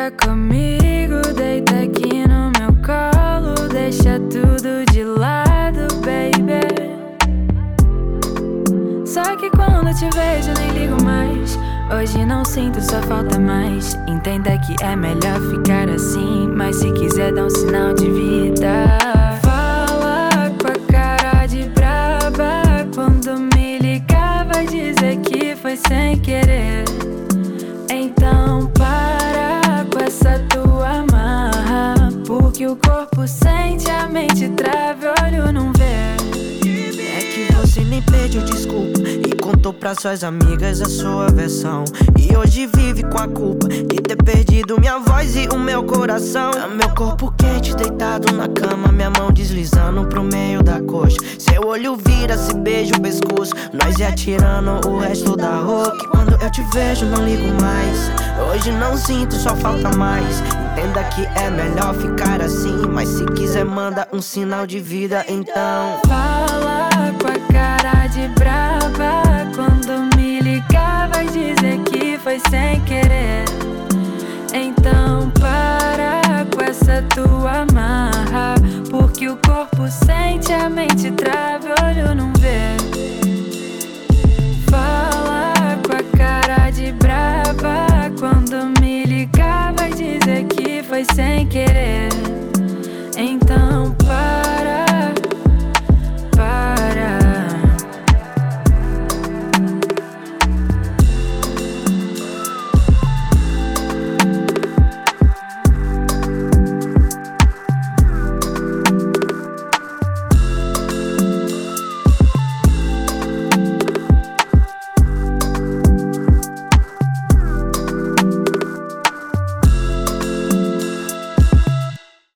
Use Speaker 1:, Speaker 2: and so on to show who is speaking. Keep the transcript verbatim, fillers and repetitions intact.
Speaker 1: Fica comigo, deita aqui no meu colo, deixa tudo de lado, baby. Só que quando te vejo nem ligo mais. Hoje não sinto, só falta mais. Entenda que é melhor ficar assim, mas se quiser dá um sinal de vida. Fala com a cara de braba, quando me ligar vai dizer que foi sem querer. Então para com essa tua marra, porque o corpo sente, a mente trava, olho não vê.
Speaker 2: É que você nem pediu desculpa e contou pra suas amigas a sua versão, e hoje vive com a culpa de ter perdido minha voz e o meu coração. Meu corpo quente deitado na cama, minha mão deslizando pro meio da coxa. Seu olho vira, se beija o pescoço, nós ia tirando o resto da roupa. Que quando eu te vejo não ligo mais. Hoje não sinto, só falta mais. Entenda que é melhor ficar assim, mas se quiser manda um sinal de vida então.
Speaker 1: Fala com a cara de brava, quando me ligar vai dizer que foi sem querer. Então para com essa tua marra, porque o corpo sente, a mente trava, olho não vê. Fala com a cara de brava, quando me ligar vai dizer que foi sem querer. Então